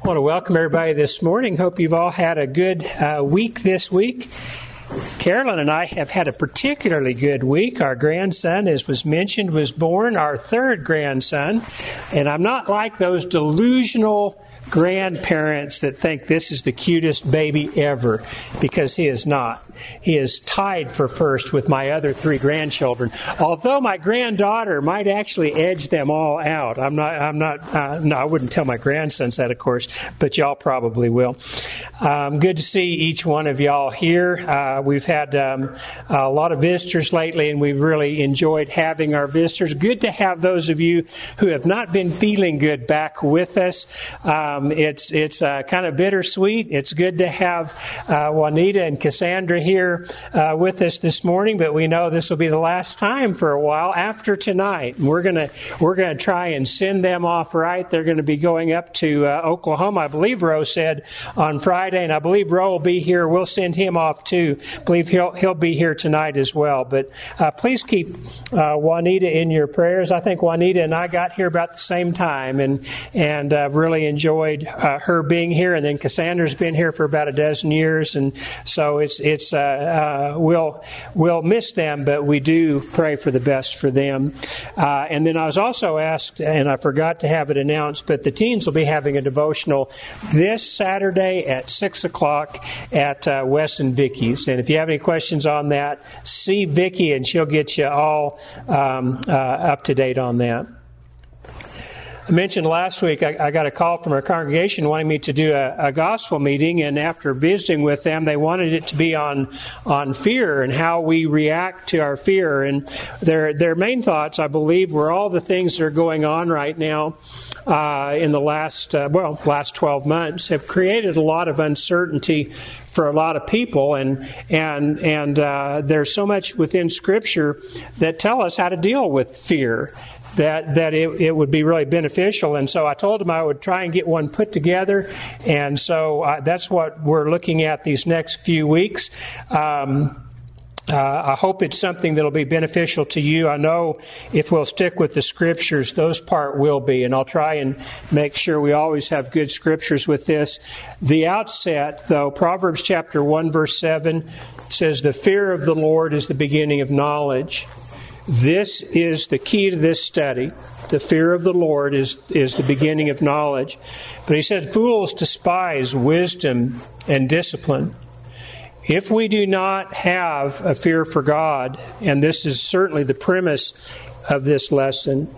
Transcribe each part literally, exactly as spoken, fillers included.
I want to welcome everybody this morning. Hope you've all had a good uh, week this week. Carolyn and I have had a particularly good week. Our grandson, as was mentioned, was born, our third grandson. And I'm not like those delusional grandparents that think this is the cutest baby ever, because he is not. He is tied for first with my other three grandchildren. Although my granddaughter might actually edge them all out. I'm not. I'm not. Uh, no, I wouldn't tell my grandsons that, of course, but y'all probably will. Um, good to see each one of y'all here. Uh, we've had um, a lot of visitors lately, and we've really enjoyed having our visitors. Good to have those of you who have not been feeling good back with us. Um, it's it's uh, kind of bittersweet. It's good to have uh, Juanita and Cassandra here uh, with us this morning, but we know this will be the last time for a while after tonight. And we're gonna we're gonna try and send them off right. They're going to be going up to uh, Oklahoma, I believe Roe said on Friday, and I believe Roe will be here. We'll send him off too. I believe he'll he'll be here tonight as well. But uh, please keep uh, Juanita in your prayers. I think Juanita and I got here about the same time, and and uh, really enjoyed uh, her being here. And then Cassandra's been here for about a dozen years, and so it's it's. Uh, uh, we'll we'll miss them, but we do pray for the best for them. Uh, and then I was also asked, and I forgot to have it announced, but the teens will be having a devotional this Saturday at six o'clock at uh, Wes and Vicky's. And if you have any questions on that, see Vicky, and she'll get you all um, uh, up to date on that. I mentioned last week I, I got a call from our congregation wanting me to do a, a gospel meeting, and after visiting with them, they wanted it to be on on fear and how we react to our fear. And their their main thoughts, I believe, were all the things that are going on right now uh, in the last uh, well last twelve months have created a lot of uncertainty for a lot of people, and and and uh, there's so much within Scripture that tell us how to deal with fear, that that it, it would be really beneficial. And so I told him I would try and get one put together, and so uh, that's what we're looking at these next few weeks. Um, uh, I hope it's something that will be beneficial to you. I know if we'll stick with the Scriptures, those part will be, and I'll try and make sure we always have good Scriptures with this. The outset, though, Proverbs chapter one, verse seven says, "The fear of the Lord is the beginning of knowledge." This is the key to this study. The fear of the Lord is, is the beginning of knowledge. But he said, "Fools despise wisdom and discipline." If we do not have a fear for God, and this is certainly the premise of this lesson,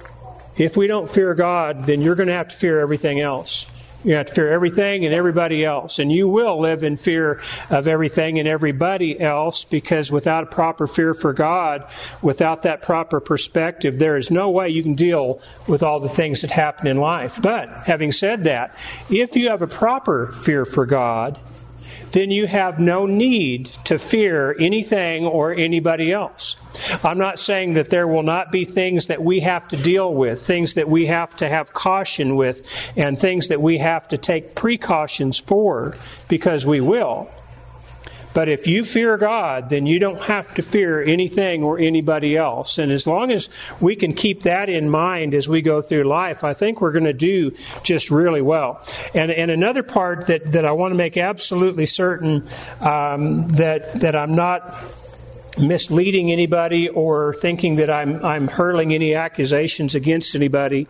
if we don't fear God, then you're going to have to fear everything else. You have to fear everything and everybody else. And you will live in fear of everything and everybody else, because without a proper fear for God, without that proper perspective, there is no way you can deal with all the things that happen in life. But having said that, if you have a proper fear for God, then you have no need to fear anything or anybody else. I'm not saying that there will not be things that we have to deal with, things that we have to have caution with, and things that we have to take precautions for, because we will. But if you fear God, then you don't have to fear anything or anybody else. And as long as we can keep that in mind as we go through life, I think we're going to do just really well. And, and another part that, that I want to make absolutely certain um, that that I'm not misleading anybody or thinking that I'm I'm hurling any accusations against anybody.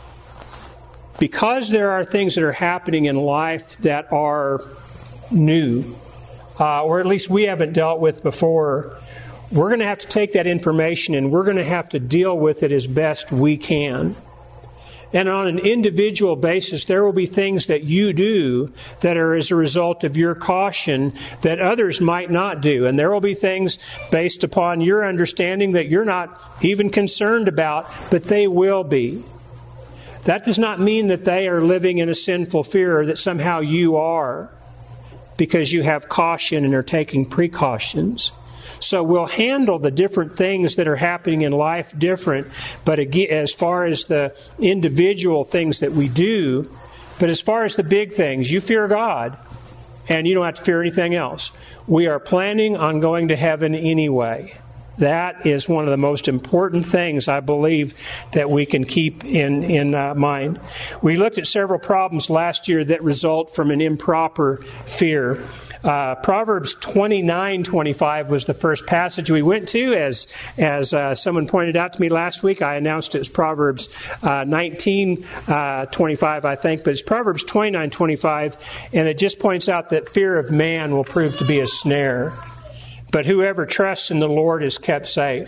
Because there are things that are happening in life that are new, Uh, or at least we haven't dealt with before, we're going to have to take that information and we're going to have to deal with it as best we can. And on an individual basis, there will be things that you do that are as a result of your caution that others might not do. And there will be things based upon your understanding that you're not even concerned about, but they will be. That does not mean that they are living in a sinful fear, or that somehow you are, because you have caution and are taking precautions. So we'll handle the different things that are happening in life different, but again, as far as the individual things that we do, but as far as the big things, you fear God, and you don't have to fear anything else. We are planning on going to heaven anyway. That is one of the most important things, I believe, that we can keep in, in uh, mind. We looked at several problems last year that result from an improper fear. Uh, Proverbs twenty-nine twenty-five was the first passage we went to. As as uh, someone pointed out to me last week, I announced it was Proverbs uh, nineteen twenty-five, I think, but it's Proverbs twenty-nine twenty-five, and it just points out that fear of man will prove to be a snare. But whoever trusts in the Lord is kept safe.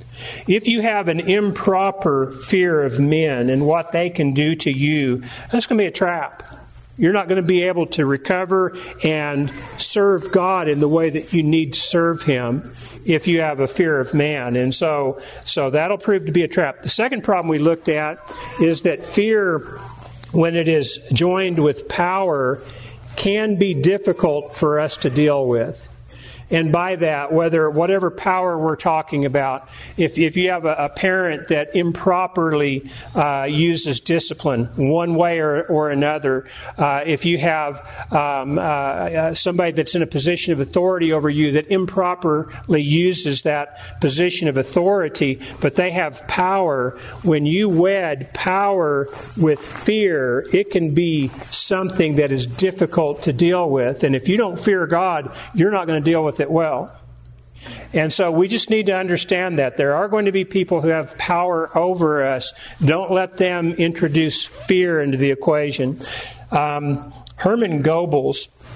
If you have an improper fear of men and what they can do to you, that's going to be a trap. You're not going to be able to recover and serve God in the way that you need to serve Him if you have a fear of man. And so, so that'll prove to be a trap. The second problem we looked at is that fear, when it is joined with power, can be difficult for us to deal with. And by that, whether whatever power we're talking about, if if you have a, a parent that improperly uh, uses discipline one way or, or another, uh, if you have um, uh, somebody that's in a position of authority over you that improperly uses that position of authority, but they have power, when you wed power with fear, it can be something that is difficult to deal with. And if you don't fear God, you're not going to deal with it well. And so we just need to understand that there are going to be people who have power over us. Don't let them introduce fear into the equation. Um, Hermann Goebbels,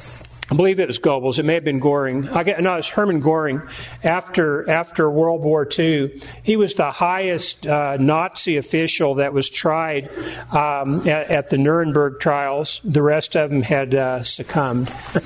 I believe it was Goebbels. It may have been Goring. I get, no, it was Hermann Goring. After after World War Two, he was the highest uh, Nazi official that was tried um, at, at the Nuremberg trials. The rest of them had uh, succumbed. uh,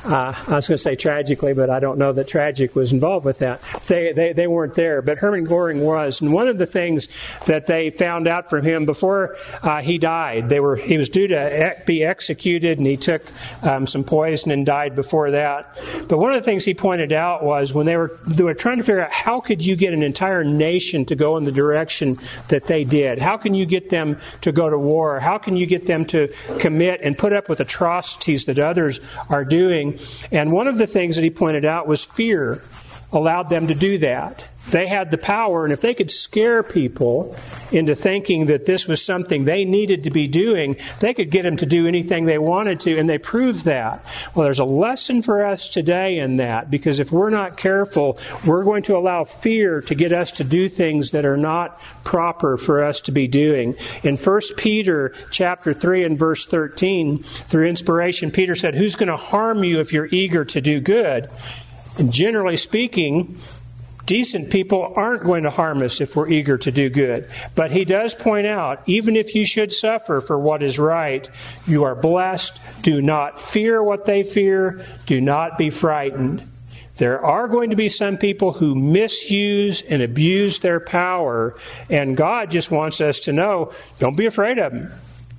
I was going to say tragically, but I don't know that tragic was involved with that. They, they they weren't there, but Hermann Goring was. And one of the things that they found out from him before uh, he died, they were he was due to be executed, and he took um, some poison and died before that. But one of the things he pointed out was when they were they were trying to figure out how could you get an entire nation to go in the direction that they did? How can you get them to go to war? How can you get them to commit and put up with atrocities that others are doing? And one of the things that he pointed out was fear allowed them to do that. They had the power, and if they could scare people into thinking that this was something they needed to be doing, they could get them to do anything they wanted to, and they proved that. Well, there's a lesson for us today in that, because if we're not careful, we're going to allow fear to get us to do things that are not proper for us to be doing. In First Peter chapter three and verse thirteen, through inspiration, Peter said, "Who's going to harm you if you're eager to do good?" And generally speaking, decent people aren't going to harm us if we're eager to do good. But he does point out, even if you should suffer for what is right, you are blessed. Do not fear what they fear. Do not be frightened. There are going to be some people who misuse and abuse their power, and God just wants us to know, don't be afraid of them.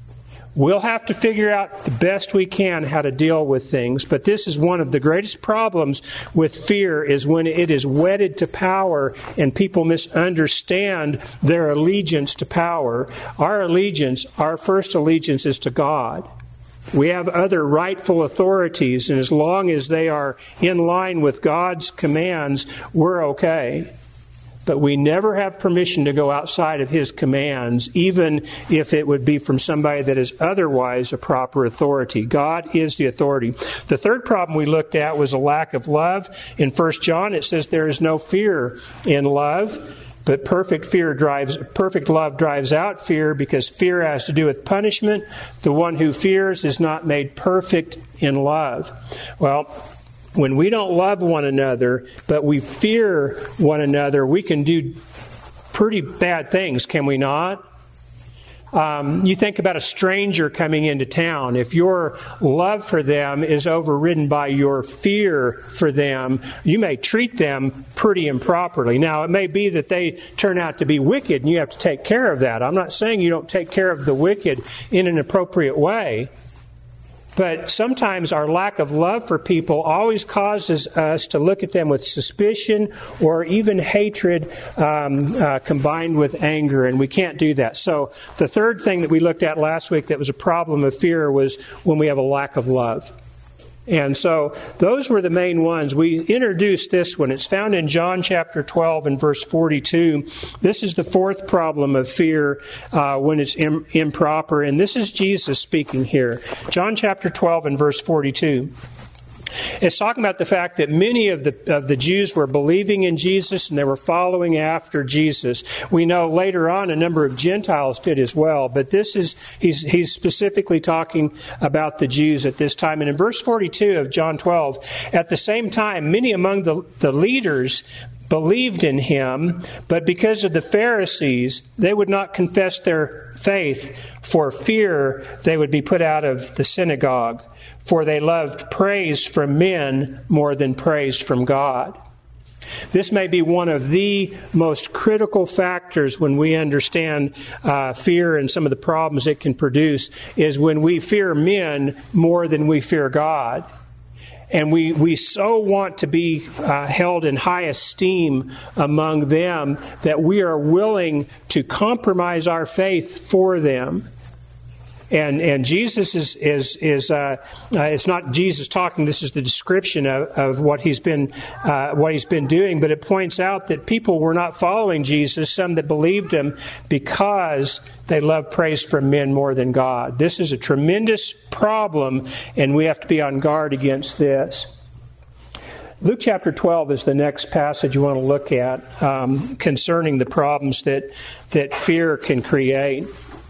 We'll have to figure out the best we can how to deal with things, but this is one of the greatest problems with fear, is when it is wedded to power and people misunderstand their allegiance to power. Our allegiance, our first allegiance is to God. We have other rightful authorities, and as long as they are in line with God's commands, we're okay. But we never have permission to go outside of His commands, even if it would be from somebody that is otherwise a proper authority. God is the authority. The third problem we looked at was a lack of love. In First John, it says there is no fear in love, but perfect fear drives, perfect love drives out fear, because fear has to do with punishment. The one who fears is not made perfect in love. Well, when we don't love one another, but we fear one another, we can do pretty bad things, can we not? Um, you think about a stranger coming into town. If your love for them is overridden by your fear for them, you may treat them pretty improperly. Now, it may be that they turn out to be wicked, and you have to take care of that. I'm not saying you don't take care of the wicked in an appropriate way. But sometimes our lack of love for people always causes us to look at them with suspicion or even hatred um, uh, combined with anger, and we can't do that. So the third thing that we looked at last week that was a problem of fear was when we have a lack of love. And so those were the main ones. We introduced this one. It's found in John chapter twelve and verse forty-two. This is the fourth problem of fear uh, when it's im- improper. And this is Jesus speaking here. John chapter twelve and verse forty-two. It's talking about the fact that many of the of the Jews were believing in Jesus and they were following after Jesus. We know later on a number of Gentiles did as well, but this is he's he's specifically talking about the Jews at this time. And in verse forty-two of John twelve, at the same time, many among the, the leaders believed in him, but because of the Pharisees, they would not confess their faith for fear they would be put out of the synagogue. For they loved praise from men more than praise from God. This may be one of the most critical factors when we understand uh, fear and some of the problems it can produce, is when we fear men more than we fear God. And we, we so want to be uh, held in high esteem among them that we are willing to compromise our faith for them. And and Jesus is is is uh, uh, it's not Jesus talking. This is the description of, of what he's been uh, what he's been doing. But it points out that people were not following Jesus. Some that believed him because they love praise from men more than God. This is a tremendous problem, and we have to be on guard against this. Luke chapter twelve is the next passage you want to look at um, concerning the problems that that fear can create.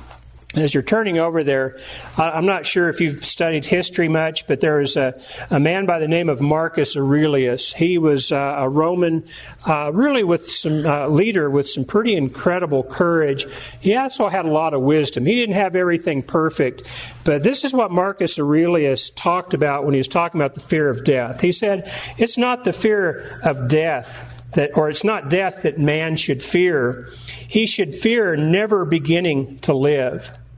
As you're turning over there, I'm not sure if you've studied history much, but there was a, a man by the name of Marcus Aurelius. He was uh, a Roman, uh, really with some uh, leader with some pretty incredible courage. He also had a lot of wisdom. He didn't have everything perfect, but this is what Marcus Aurelius talked about when he was talking about the fear of death. He said, it's not the fear of death that, or it's not death that man should fear. He should fear never beginning to live.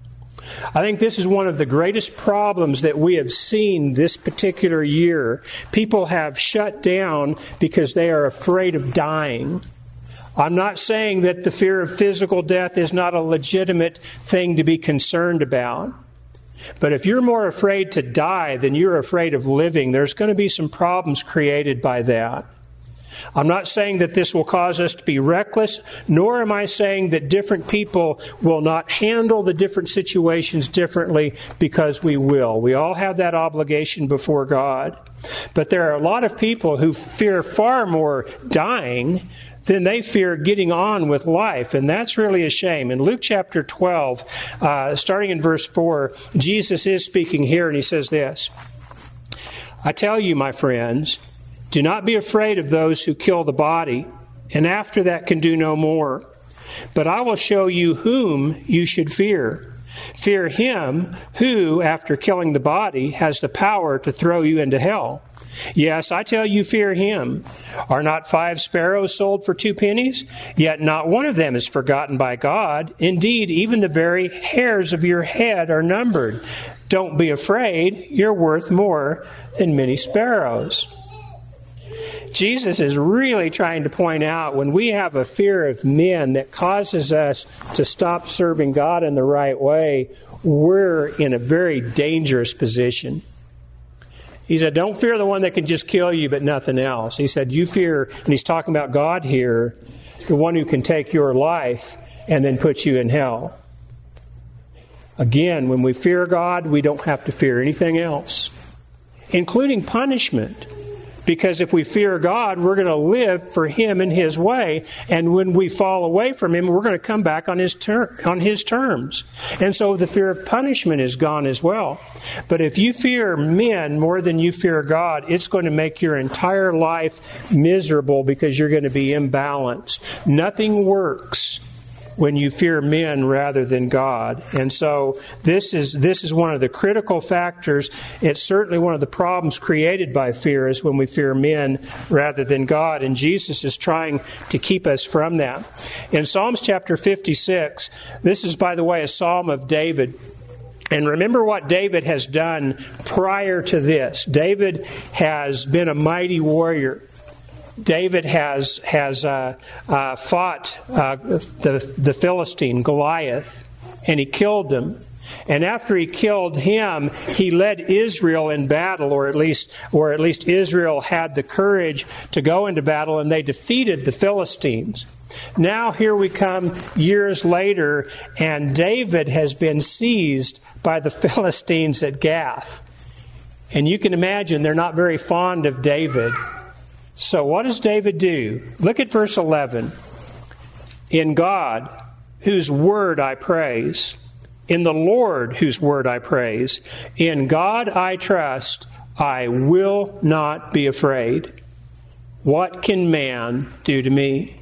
I think this is one of the greatest problems that we have seen this particular year. People have shut down because they are afraid of dying. I'm not saying that the fear of physical death is not a legitimate thing to be concerned about. But if you're more afraid to die than you're afraid of living, there's going to be some problems created by that. I'm not saying that this will cause us to be reckless, nor am I saying that different people will not handle the different situations differently, because we will. We all have that obligation before God. But there are a lot of people who fear far more dying than they fear getting on with life, and that's really a shame. In Luke chapter twelve, uh, starting in verse four, Jesus is speaking here, and he says this, I tell you, my friends, do not be afraid of those who kill the body, and after that can do no more. But I will show you whom you should fear. Fear him who, after killing the body, has the power to throw you into hell. Yes, I tell you, fear him. Are not five sparrows sold for two pennies? Yet not one of them is forgotten by God. Indeed, even the very hairs of your head are numbered. Don't be afraid. You're worth more than many sparrows. Jesus is really trying to point out when we have a fear of men that causes us to stop serving God in the right way, we're in a very dangerous position. He said, don't fear the one that can just kill you but nothing else. He said, you fear, and he's talking about God here, the one who can take your life and then put you in hell. Again, when we fear God, we don't have to fear anything else, including punishment. Because if we fear God, we're going to live for Him in His way. And when we fall away from Him, we're going to come back on His ter- on His terms. And so the fear of punishment is gone as well. But if you fear men more than you fear God, it's going to make your entire life miserable because you're going to be imbalanced. Nothing works when you fear men rather than God. And so this is this is one of the critical factors. It's certainly one of the problems created by fear is when we fear men rather than God. And Jesus is trying to keep us from that. In Psalms chapter fifty-six, this is, by the way, a psalm of David. And remember what David has done prior to this. David has been a mighty warrior. David has has uh, uh, fought uh, the the Philistine Goliath, and he killed him. And after he killed him, he led Israel in battle, or at least, or at least Israel had the courage to go into battle, and they defeated the Philistines. Now here we come years later, and David has been seized by the Philistines at Gath. And you can imagine they're not very fond of David. So what does David do? Look at verse eleven. In God, whose word I praise, in the Lord, whose word I praise, in God I trust, I will not be afraid. What can man do to me?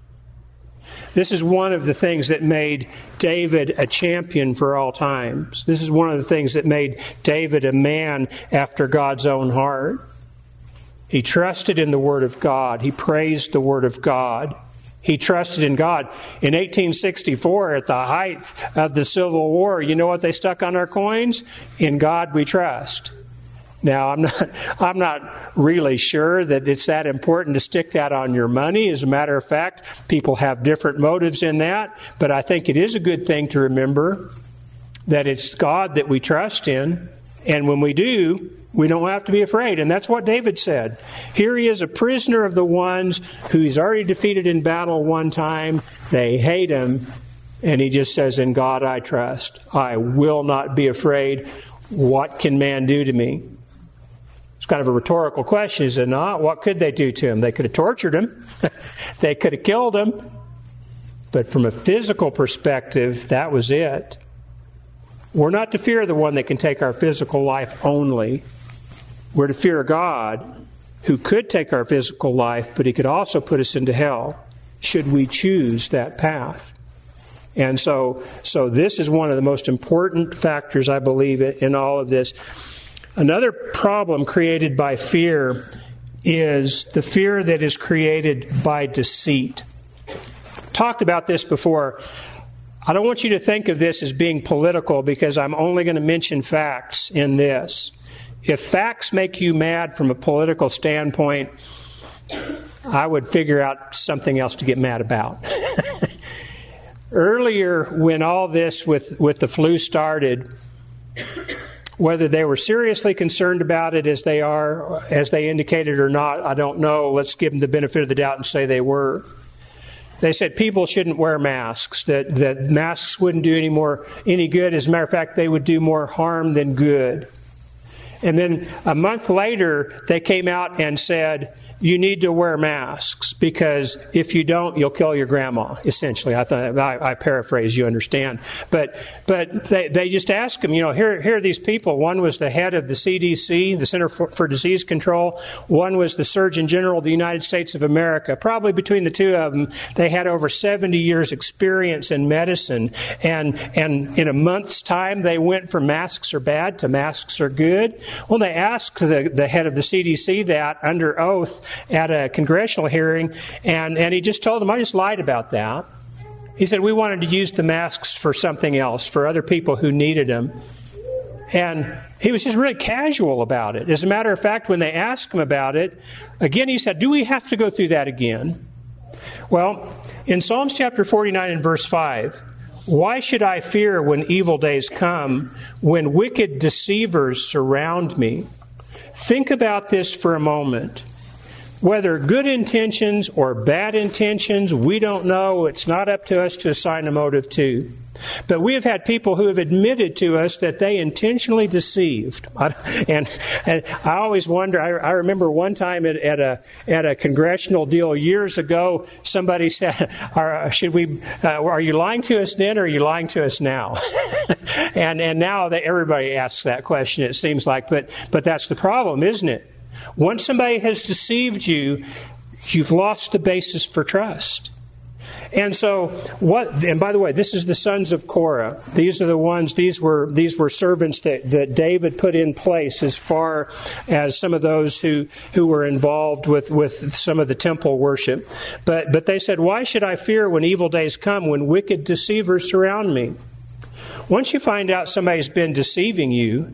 This is one of the things that made David a champion for all times. This is one of the things that made David a man after God's own heart. He trusted in the Word of God. He praised the Word of God. He trusted in God. In eighteen sixty-four, at the height of the Civil War, you know what they stuck on our coins? In God we trust. Now, I'm not, I'm not really sure that it's that important to stick that on your money. As a matter of fact, people have different motives in that. But I think it is a good thing to remember that it's God that we trust in. And when we do, we don't have to be afraid. And that's what David said. Here he is, a prisoner of the ones who he's already defeated in battle one time. They hate him. And he just says, in God I trust. I will not be afraid. What can man do to me? It's kind of a rhetorical question, is it not? What could they do to him? They could have tortured him. They could have killed him. But from a physical perspective, that was it. We're not to fear the one that can take our physical life only. We're to fear God, who could take our physical life, but He could also put us into hell, should we choose that path. And so, so this is one of the most important factors, I believe, in all of this. Another problem created by fear is the fear that is created by deceit. Talked about this before. I don't want you to think of this as being political, because I'm only going to mention facts in this. If facts make you mad from a political standpoint, I would figure out something else to get mad about. Earlier, when all this with, with the flu started, whether they were seriously concerned about it as they are, as they indicated or not, I don't know. Let's give them the benefit of the doubt and say they were. They said people shouldn't wear masks, that, that masks wouldn't do any more any good. As a matter of fact, they would do more harm than good. And then a month later, they came out and said, you need to wear masks, because if you don't, you'll kill your grandma, essentially. I thought, I, I paraphrase, you understand. But but they, they just asked them, you know, here, here are these people. One was the head of the C D C, the Center for, for Disease Control. One was the Surgeon General of the United States of America. Probably between the two of them, they had over seventy years experience in medicine. And, and in a month's time, they went from masks are bad to masks are good. Well, they asked the, the head of the C D C that under oath at a congressional hearing, and, and he just told them, I just lied about that. He said, we wanted to use the masks for something else, for other people who needed them. And he was just really casual about it. As a matter of fact, when they asked him about it, again he said, do we have to go through that again? Well, in Psalms chapter forty-nine and verse five, why should I fear when evil days come, when wicked deceivers surround me? Think about this for a moment. Whether good intentions or bad intentions, we don't know. It's not up to us to assign a motive to. But we have had people who have admitted to us that they intentionally deceived. And, and I always wonder, I, I remember one time at, at a at a congressional deal years ago, somebody said, are, should we, uh, are you lying to us then, or are you lying to us now? and and now that everybody asks that question, it seems like. But but that's the problem, isn't it? Once somebody has deceived you, you've lost the basis for trust. And so, what? And by the way, this is the sons of Korah. These are the ones. These were these were servants that, that David put in place, as far as some of those who, who were involved with, with some of the temple worship. But but they said, "Why should I fear when evil days come, when wicked deceivers surround me?" Once you find out somebody's been deceiving you,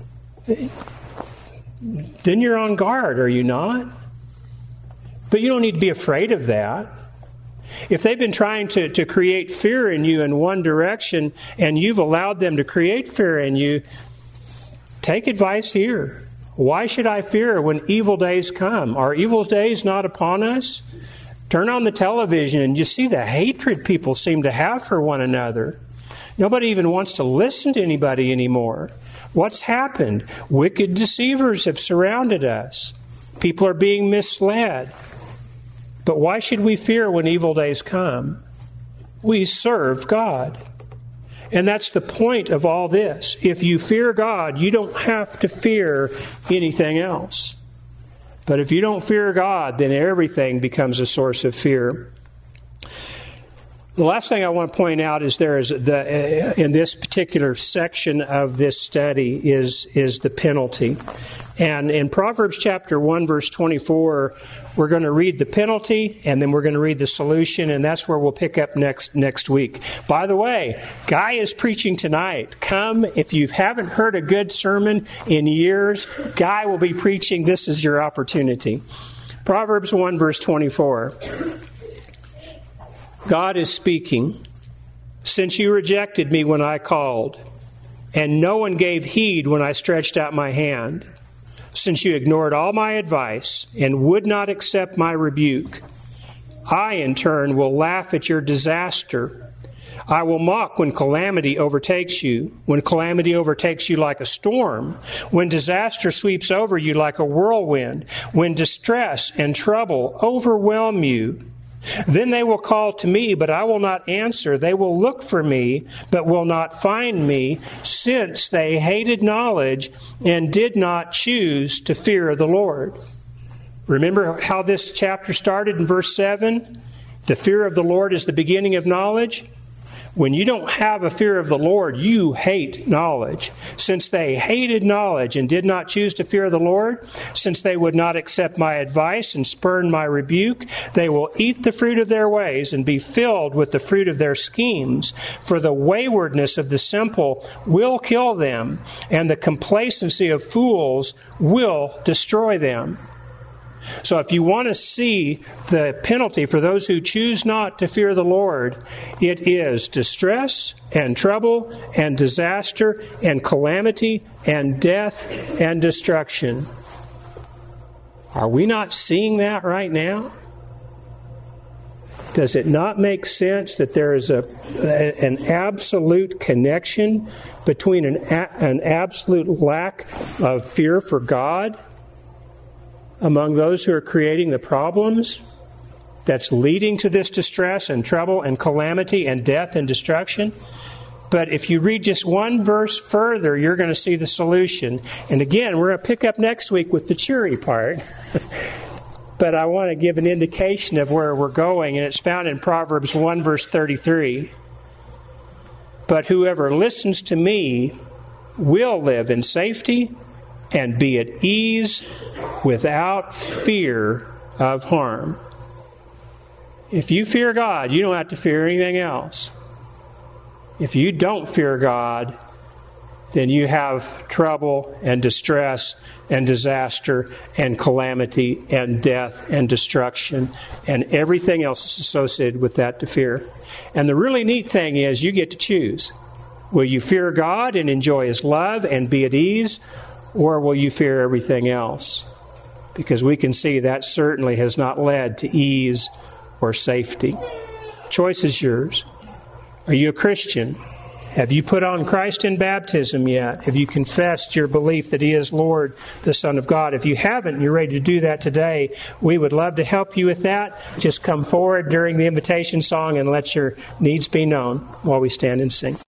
then you're on guard, are you not? But you don't need to be afraid of that. If they've been trying to, to create fear in you in one direction and you've allowed them to create fear in you, take advice here. Why should I fear when evil days come? Are evil days not upon us? Turn on the television and you see the hatred people seem to have for one another. Nobody even wants to listen to anybody anymore. What's happened? Wicked deceivers have surrounded us. People are being misled. But why should we fear when evil days come? We serve God. And that's the point of all this. If you fear God, you don't have to fear anything else. But if you don't fear God, then everything becomes a source of fear. The last thing I want to point out is there is the in this particular section of this study is is the penalty. And in Proverbs chapter one, verse twenty-four, we're going to read the penalty, and then we're going to read the solution, and that's where we'll pick up next next week. By the way, Guy is preaching tonight. Come, if you haven't heard a good sermon in years, Guy will be preaching. This is your opportunity. Proverbs one, verse twenty-four. God is speaking. Since you rejected me when I called, and no one gave heed when I stretched out my hand, since you ignored all my advice and would not accept my rebuke, I in turn will laugh at your disaster. I will mock when calamity overtakes you, when calamity overtakes you like a storm, when disaster sweeps over you like a whirlwind, when distress and trouble overwhelm you. Then they will call to me, but I will not answer. They will look for me, but will not find me, since they hated knowledge and did not choose to fear the Lord. Remember how this chapter started in verse seven? The fear of the Lord is the beginning of knowledge. When you don't have a fear of the Lord, you hate knowledge. Since they hated knowledge and did not choose to fear the Lord, since they would not accept my advice and spurn my rebuke, they will eat the fruit of their ways and be filled with the fruit of their schemes. For the waywardness of the simple will kill them, and the complacency of fools will destroy them. So if you want to see the penalty for those who choose not to fear the Lord, it is distress and trouble and disaster and calamity and death and destruction. Are we not seeing that right now? Does it not make sense that there is a, an absolute connection between an, an absolute lack of fear for God among those who are creating the problems that's leading to this distress and trouble and calamity and death and destruction? But if you read just one verse further, you're going to see the solution. And again, we're going to pick up next week with the cheery part. But I want to give an indication of where we're going, and it's found in Proverbs one, verse thirty-three. But whoever listens to me will live in safety and be at ease without fear of harm. If you fear God, you don't have to fear anything else. If you don't fear God, then you have trouble and distress and disaster and calamity and death and destruction and everything else associated with that to fear. And the really neat thing is you get to choose. Will you fear God and enjoy His love and be at ease? Or will you fear everything else? Because we can see that certainly has not led to ease or safety. Choice is yours. Are you a Christian? Have you put on Christ in baptism yet? Have you confessed your belief that He is Lord, the Son of God? If you haven't and you're ready to do that today, we would love to help you with that. Just come forward during the invitation song and let your needs be known while we stand and sing.